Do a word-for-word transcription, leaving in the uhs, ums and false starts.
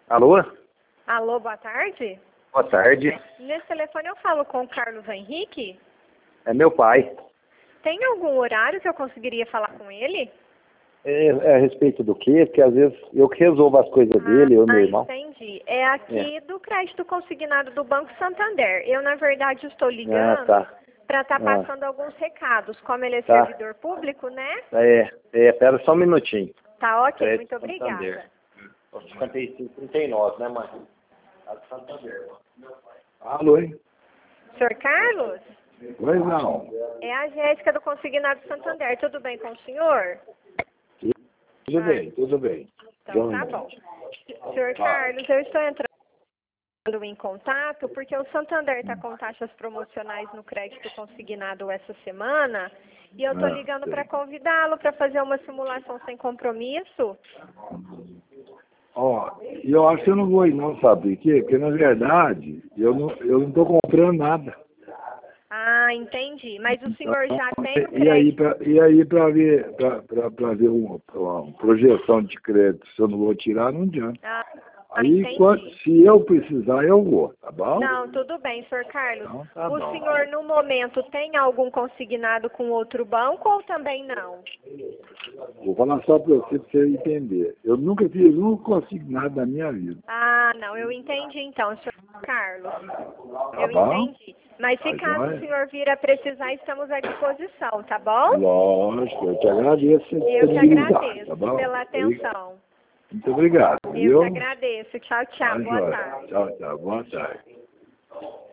Alô? Alô, boa tarde. Boa tarde. Nesse telefone eu falo com o Carlos Henrique. É meu pai. Tem algum horário que eu conseguiria falar com ele? É, é a respeito do quê? Porque às vezes eu que resolvo as coisas dele, eu e meu Ah, irmão. entendi. É aqui É. do crédito consignado do Banco Santander. Eu, na verdade, estou Ah, ligando tá. para estar Ah, passando alguns recados. Como ele é tá. servidor público, né? É, é, pera só um minutinho. Tá ok, Crédito muito obrigada. Santander. cinquenta e cinco, trinta e nove, né, mãe? Tá do Santander. Alô, hein? Senhor Carlos? Pois não. É a Jéssica do Consignado Santander. Tudo bem com o senhor? Tudo Ah, bem, tudo bem. então tá bom. Senhor Carlos, eu estou entrando em contato porque o Santander está com taxas promocionais no crédito consignado essa semana e eu estou Ah, ligando sei. para convidá-lo para fazer uma simulação sem compromisso. Ó, e eu acho que eu não vou ir não, sabe por quê? Porque na verdade, eu não, eu não tô comprando nada. Ah, entendi. Mas o Então, senhor já tem o e aí, crédito? pra, e aí para ver, pra, pra, pra ver uma, uma projeção de crédito, se eu não vou tirar, não adianta. Ah, Aí, entendi. quando, se eu precisar, eu vou, tá bom? Não, tudo bem, senhor Carlos. Então, tá O bom. senhor, no momento, tem algum consignado com outro banco ou também não? Vou falar só para você, para você entender. Eu nunca fiz um consignado na minha vida. Ah, não, eu entendi então, senhor Carlos. Tá Eu bom? entendi. Mas se Tá caso o joia? senhor vir a precisar, estamos à disposição, tá bom? Lógico, eu te agradeço a Eu que disponibilidade, agradeço tá bom? pela atenção. Muito obrigado, Eu viu? que agradeço. Tchau, Tá tchau. Boa joia. tarde. Tchau, tchau. Boa tarde.